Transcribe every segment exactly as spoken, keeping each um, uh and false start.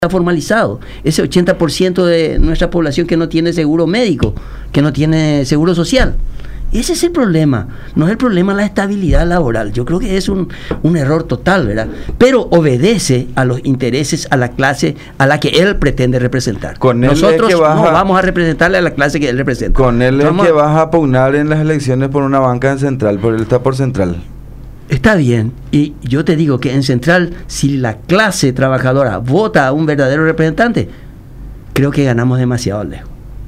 está formalizado. Ese ochenta por ciento de nuestra población que no tiene seguro médico, que no tiene seguro social. Ese es el problema, no es el problema la estabilidad laboral. Yo creo que es un, un error total, ¿verdad? Pero obedece a los intereses, a la clase a la que él pretende representar. Con Nosotros que vas no a, vamos a representarle a la clase que él representa. Con él es que vas a pugnar en las elecciones por una banca en Central, por él está por Central. Está bien, y yo te digo que en Central, si la clase trabajadora vota a un verdadero representante, creo que ganamos demasiado lejos.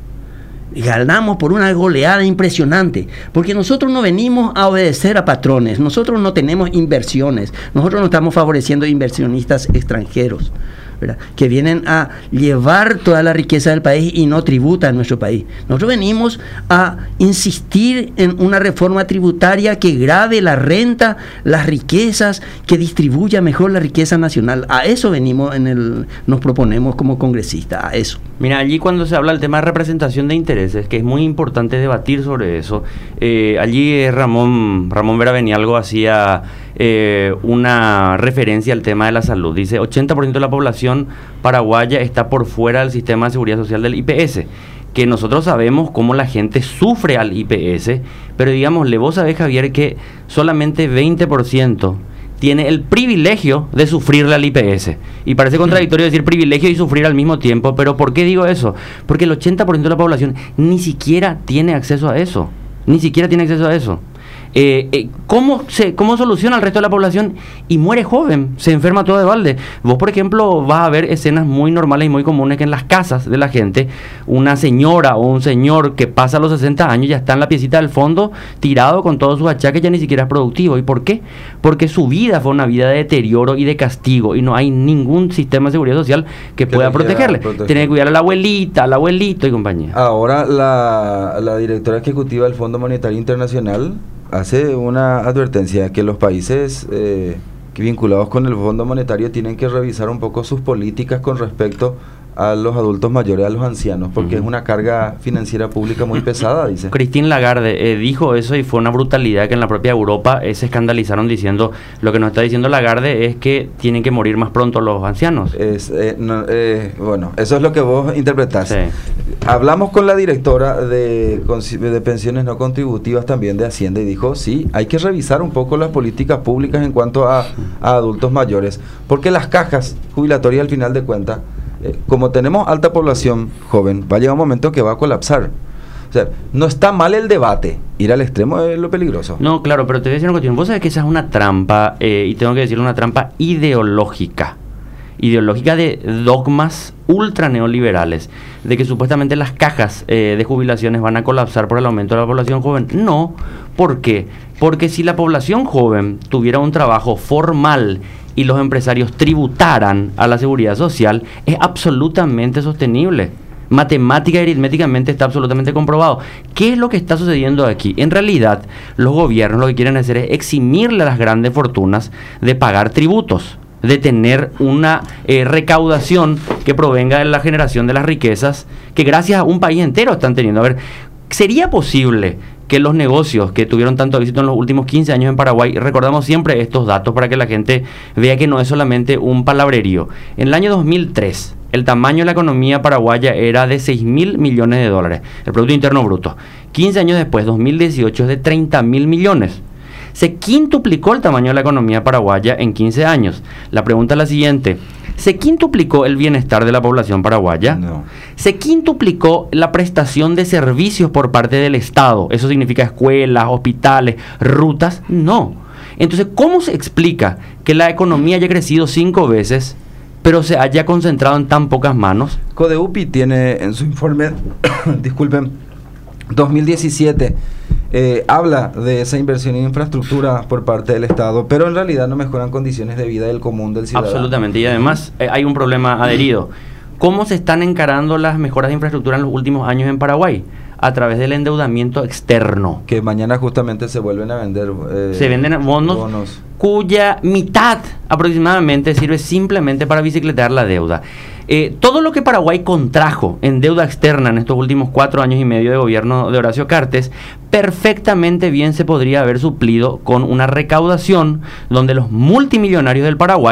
Ganamos por una goleada impresionante, porque nosotros no venimos a obedecer a patrones, nosotros no tenemos inversiones, nosotros no estamos favoreciendo inversionistas extranjeros, ¿verdad?, que vienen a llevar toda la riqueza del país y no tributa en nuestro país. Nosotros venimos a insistir en una reforma tributaria que grave la renta, las riquezas, que distribuya mejor la riqueza nacional. A eso venimos, en el nos proponemos como congresistas, a eso. Mira, allí cuando se habla del tema de representación de intereses, que es muy importante debatir sobre eso, eh, allí eh, Ramón, Ramón Vera Benialgo hacía eh, una referencia al tema de la salud. Dice, ochenta por ciento de la población paraguaya está por fuera del sistema de seguridad social del I P S, que nosotros sabemos cómo la gente sufre al I P S, pero digámosle, vos sabés, Javier, que solamente veinte por ciento tiene el privilegio de sufrirle al I P S. Y parece contradictorio decir privilegio y sufrir al mismo tiempo, pero ¿por qué digo eso? Porque el ochenta por ciento de la población ni siquiera tiene acceso a eso. Ni siquiera tiene acceso a eso. Eh, eh, ¿cómo, se, ¿Cómo soluciona el resto de la población? Y muere joven, se enferma todo de balde. Vos, por ejemplo, vas a ver escenas muy normales y muy comunes que en las casas de la gente, una señora o un señor que pasa los sesenta años ya está en la piecita del fondo, tirado con todos sus achaques, ya ni siquiera es productivo. ¿Y por qué? Porque su vida fue una vida de deterioro y de castigo, y no hay ningún sistema de seguridad social que, que pueda protegerle. Proteger. Tiene que cuidar a la abuelita, al abuelito y compañía. Ahora la, la directora ejecutiva del Fondo Monetario Internacional hace una advertencia que los países eh, vinculados con el Fondo Monetario tienen que revisar un poco sus políticas con respecto a los adultos mayores, a los ancianos, porque uh-huh. es una carga financiera pública muy pesada, dice. Christine Lagarde eh, dijo eso, y fue una brutalidad que en la propia Europa eh, se escandalizaron diciendo, lo que nos está diciendo Lagarde es que tienen que morir más pronto los ancianos. Es, eh, no, eh, bueno, eso es lo que vos interpretás. Sí. Hablamos con la directora de, de pensiones no contributivas también de Hacienda y dijo, sí, hay que revisar un poco las políticas públicas en cuanto a, a adultos mayores, porque las cajas jubilatorias al final de cuentas, eh, como tenemos alta población joven, va a llegar un momento que va a colapsar. O sea, no está mal el debate, ir al extremo es lo peligroso. No, claro, pero te voy a decir una cuestión. Vos sabés que esa es una trampa, eh, y tengo que decirle una trampa ideológica. ideológica de dogmas ultra neoliberales, de que supuestamente las cajas eh, de jubilaciones van a colapsar por el aumento de la población joven. No, ¿por qué? Porque si la población joven tuviera un trabajo formal y los empresarios tributaran a la seguridad social, es absolutamente sostenible. Matemática y aritméticamente está absolutamente comprobado. ¿Qué es lo que está sucediendo aquí? En realidad, los gobiernos lo que quieren hacer es eximirle a las grandes fortunas de pagar tributos, de tener una eh, recaudación que provenga de la generación de las riquezas que gracias a un país entero están teniendo. A ver, ¿sería posible que los negocios que tuvieron tanto éxito en los últimos quince años en Paraguay, recordamos siempre estos datos para que la gente vea que no es solamente un palabrerío? En el año dos mil tres, el tamaño de la economía paraguaya era de seis mil millones de dólares, el Producto Interno Bruto. quince años después, dos mil dieciocho, es de treinta mil millones. Se quintuplicó el tamaño de la economía paraguaya en quince años. La pregunta es la siguiente: ¿se quintuplicó el bienestar de la población paraguaya? No. ¿Se quintuplicó la prestación de servicios por parte del Estado? Eso significa escuelas, hospitales, rutas. No. Entonces, ¿cómo se explica que la economía haya crecido cinco veces, pero se haya concentrado en tan pocas manos? CODEUPI tiene en su informe, disculpen, dos mil diecisiete, Eh, habla de esa inversión en infraestructura por parte del Estado, pero en realidad no mejoran condiciones de vida del común del ciudadano. Absolutamente, y además eh, hay un problema adherido. ¿Cómo se están encarando las mejoras de infraestructura en los últimos años en Paraguay? A través del endeudamiento externo. Que mañana justamente se vuelven a vender. Eh, se venden bonos, bonos cuya mitad aproximadamente sirve simplemente para bicicletear la deuda. Eh, todo lo que Paraguay contrajo en deuda externa en estos últimos cuatro años y medio de gobierno de Horacio Cartes, perfectamente bien se podría haber suplido con una recaudación donde los multimillonarios del Paraguay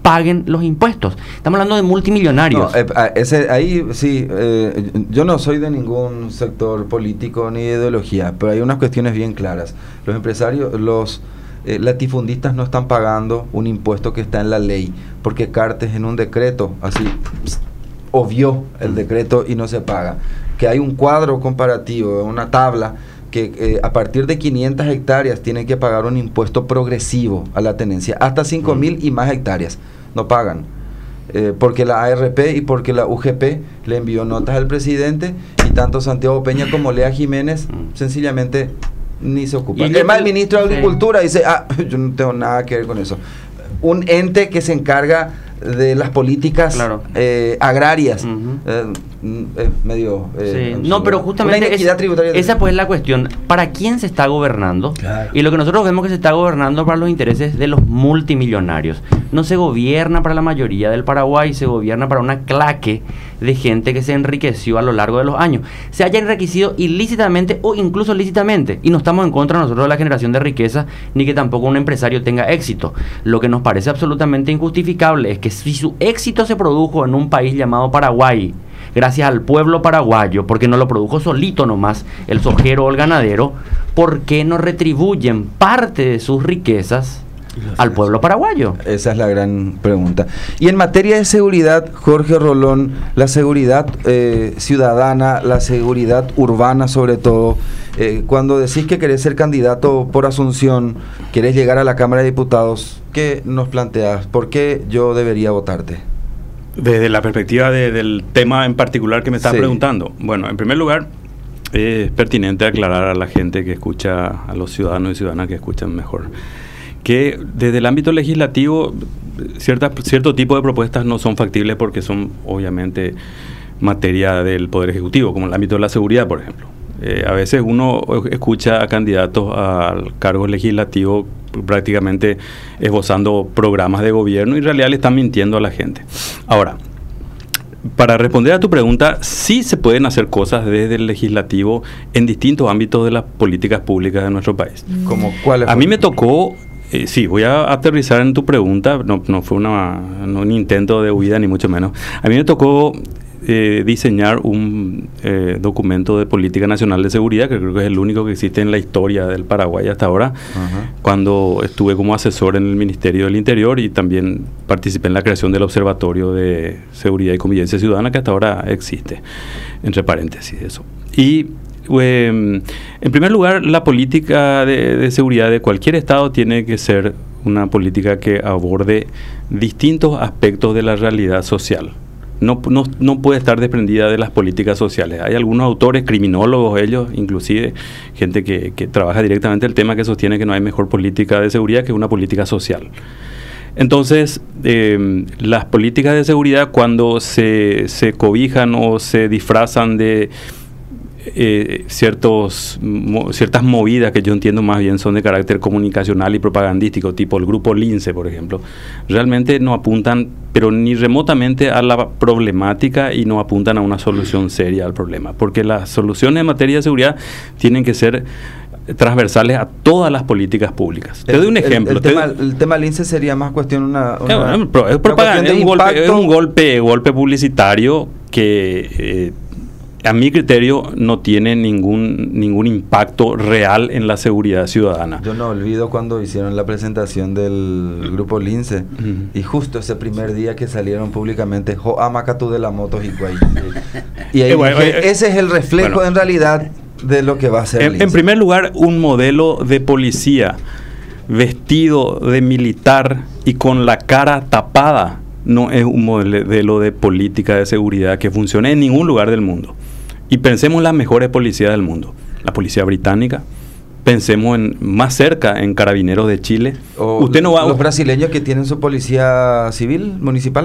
paguen los impuestos. Estamos hablando de multimillonarios. No, eh, ese, ahí sí, eh, yo no soy de ningún sector político ni de ideología, pero hay unas cuestiones bien claras. Los empresarios, los eh, latifundistas no están pagando un impuesto que está en la ley, porque Cartes en un decreto, así, pss, obvió el decreto y no se paga. Que hay un cuadro comparativo, una tabla, que eh, a partir de quinientas hectáreas tienen que pagar un impuesto progresivo a la tenencia, hasta cinco mil y más hectáreas no pagan, eh, porque la A R P y porque la U G P le envió notas al presidente y tanto Santiago Peña como Lea Jiménez sencillamente ni se ocupan. Y además el ministro de Agricultura sí. dice, ah, yo no tengo nada que ver con eso. Un ente que se encarga de las políticas claro. eh, agrarias, uh-huh. eh, eh, medio eh, sí. no, pero justamente una inequidad es, tributaria. Esa pues es la cuestión, ¿para quién se está gobernando? Claro. Y lo que nosotros vemos que se está gobernando para los intereses de los multimillonarios. No se gobierna para la mayoría del Paraguay, se gobierna para una claque de gente que se enriqueció a lo largo de los años, se haya enriquecido ilícitamente o incluso lícitamente, y no estamos en contra nosotros de la generación de riqueza, ni que tampoco un empresario tenga éxito. Lo que nos parece absolutamente injustificable es que si su éxito se produjo en un país llamado Paraguay, gracias al pueblo paraguayo, porque no lo produjo solito nomás el sojero o el ganadero, ¿por qué no retribuyen parte de sus riquezas al pueblo paraguayo? Esa es la gran pregunta. Y en materia de seguridad, Jorge Rolón, la seguridad eh, ciudadana, la seguridad urbana sobre todo, eh, cuando decís que querés ser candidato por Asunción, querés llegar a la Cámara de Diputados, ¿qué nos planteas? ¿Por qué yo debería votarte? Desde la perspectiva de, del tema en particular que me estás sí. preguntando. Bueno, en primer lugar, es pertinente aclarar a la gente que escucha, a los ciudadanos y ciudadanas que escuchan mejor, que desde el ámbito legislativo cierta, cierto tipo de propuestas no son factibles porque son obviamente materia del Poder Ejecutivo, como el ámbito de la seguridad, por ejemplo. Eh, a veces uno escucha a candidatos a cargos legislativos prácticamente esbozando programas de gobierno y en realidad le están mintiendo a la gente. Ahora, para responder a tu pregunta, sí se pueden hacer cosas desde el legislativo en distintos ámbitos de las políticas públicas de nuestro país. ¿Como cuáles? A mí me tocó... Eh, sí, voy a aterrizar en tu pregunta, no, no fue una, no, un intento de huida ni mucho menos. A mí me tocó eh, diseñar un eh, documento de política nacional de seguridad, que creo que es el único que existe en la historia del Paraguay hasta ahora, uh-huh. cuando estuve como asesor en el Ministerio del Interior y también participé en la creación del Observatorio de Seguridad y Convivencia Ciudadana, que hasta ahora existe, entre paréntesis eso. Y Eh, en primer lugar, la política de, de seguridad de cualquier estado tiene que ser una política que aborde distintos aspectos de la realidad social. No, no, no puede estar desprendida de las políticas sociales. Hay algunos autores, criminólogos ellos, inclusive gente que, que trabaja directamente el tema, que sostiene que no hay mejor política de seguridad que una política social. Entonces, eh, las políticas de seguridad, cuando se, se cobijan o se disfrazan de Eh, ciertos mo, ciertas movidas que yo entiendo más bien son de carácter comunicacional y propagandístico, tipo el grupo Lince, por ejemplo, realmente no apuntan, pero ni remotamente a la problemática y no apuntan a una solución seria al problema, porque las soluciones en materia de seguridad tienen que ser transversales a todas las políticas públicas. El, te doy un ejemplo. El, el, tema, el tema Lince sería más cuestión una, una, eh, bueno, es, propaganda, es, un golpe, es un golpe golpe publicitario que eh, a mi criterio no tiene ningún ningún impacto real en la seguridad ciudadana. Yo no olvido cuando hicieron la presentación del grupo Lince, uh-huh. y justo ese primer día que salieron públicamente, Jo Amacatú de la moto Higuay. Y ahí eh, bueno, dije, eh, ese es el reflejo bueno, en realidad de lo que va a ser en, en primer lugar, un modelo de policía vestido de militar y con la cara tapada no es un modelo de política de seguridad que funcione en ningún lugar del mundo. Y pensemos en las mejores policías del mundo. La policía británica, pensemos en más cerca en Carabineros de Chile. O Usted no va, los brasileños que tienen su policía civil, municipal.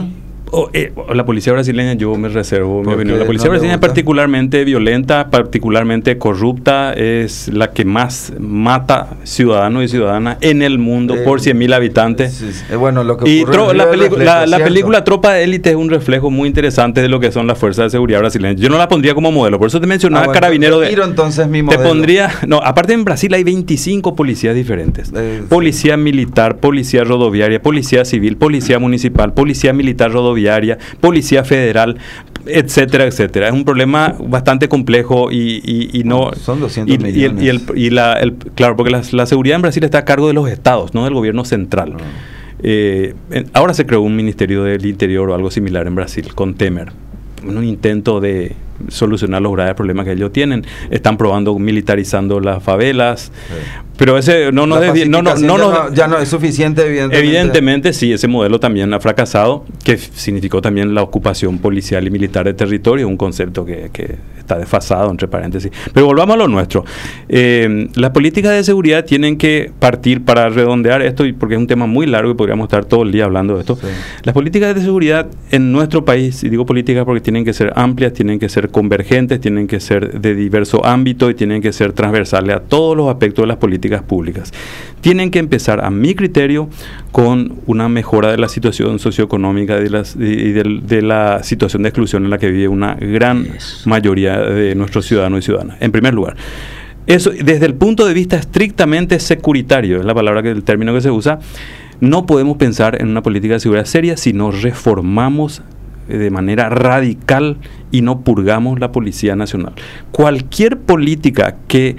Oh, eh, la policía brasileña, yo me reservo mi opinión. La policía no brasileña es particularmente violenta, particularmente corrupta, es la que más mata ciudadanos y ciudadanas en el mundo eh, por cien mil habitantes. Sí, sí. Eh, bueno, lo que y tro, la, pelicu reflejo, la, la película Tropa de Élite es un reflejo muy interesante de lo que son las fuerzas de seguridad brasileñas. Yo no la pondría como modelo, por eso te mencionaba ah, bueno, Carabinero de... entonces mi modelo. Te pondría... No, aparte en Brasil hay veinticinco policías diferentes. Eh, policía sí. militar, policía rodoviaria, policía civil, policía municipal, policía militar rodoviaria, policía federal, etcétera, etcétera. Es un problema bastante complejo y, y, y no... Son doscientos y, millones. Y, el, y, el, y la, el, claro, porque la, la seguridad en Brasil está a cargo de los estados, no del gobierno central. Oh. Eh, en, ahora se creó un ministerio del interior o algo similar en Brasil, con Temer. Un intento de solucionar los graves problemas que ellos tienen. Están probando militarizando las favelas. Sí. Pero ese no nos desvi- no, no, no, ya, no, ya no es suficiente, evidentemente. Evidentemente, sí, ese modelo también ha fracasado, que significó también la ocupación policial y militar de territorio, un concepto que, que está desfasado, entre paréntesis. Pero volvamos a lo nuestro. Eh, las políticas de seguridad tienen que partir, para redondear esto, porque es un tema muy largo y podríamos estar todo el día hablando de esto. Sí. Las políticas de seguridad en nuestro país, y digo políticas porque tienen que ser amplias, tienen que ser convergentes, tienen que ser de diverso ámbito y tienen que ser transversales a todos los aspectos de las políticas públicas. Tienen que empezar, a mi criterio, con una mejora de la situación socioeconómica y de, las, y de, de la situación de exclusión en la que vive una gran yes. mayoría de nuestros ciudadanos y ciudadanas. En primer lugar, eso desde el punto de vista estrictamente securitario, es la palabra que el término que se usa, no podemos pensar en una política de seguridad seria si no reformamos de manera radical y no purgamos la Policía Nacional. Cualquier política que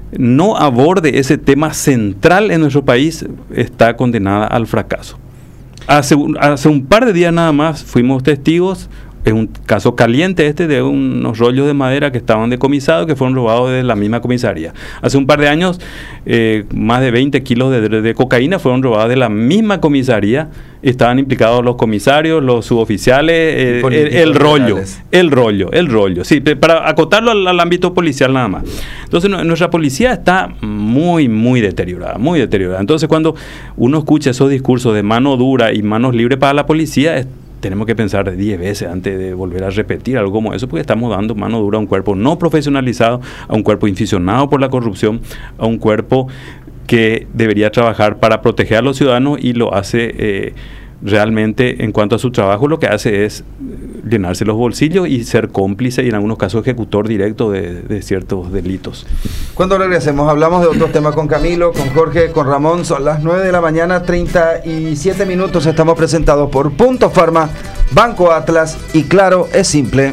no aborde ese tema central en nuestro país está condenada al fracaso. Hace un, hace un par de días nada más fuimos testigos, es un caso caliente este, de unos rollos de madera que estaban decomisados, que fueron robados de la misma comisaría. Hace un par de años, eh, más de veinte kilos de, de, de cocaína fueron robados de la misma comisaría. Estaban implicados los comisarios, los suboficiales, eh, el, el rollo, el rollo, el rollo. Sí, para acotarlo al, al ámbito policial nada más. Entonces, no, nuestra policía está muy, muy deteriorada, muy deteriorada. Entonces, cuando uno escucha esos discursos de mano dura y manos libres para la policía, es, tenemos que pensar diez veces antes de volver a repetir algo como eso, porque estamos dando mano dura a un cuerpo no profesionalizado, a un cuerpo inficionado por la corrupción, a un cuerpo que debería trabajar para proteger a los ciudadanos y lo hace eh, realmente, en cuanto a su trabajo, lo que hace es llenarse los bolsillos y ser cómplice y en algunos casos ejecutor directo de, de ciertos delitos. Cuando regresemos hablamos de otros temas con Camilo, con Jorge, con Ramón. Son las nueve de la mañana, treinta y siete minutos. Estamos presentados por Punto Pharma, Banco Atlas y Claro es Simple.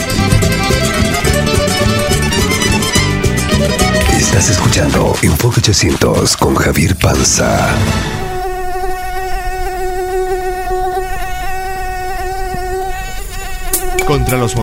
Estás escuchando Enfoque ochocientos con Javier Panza. Contra los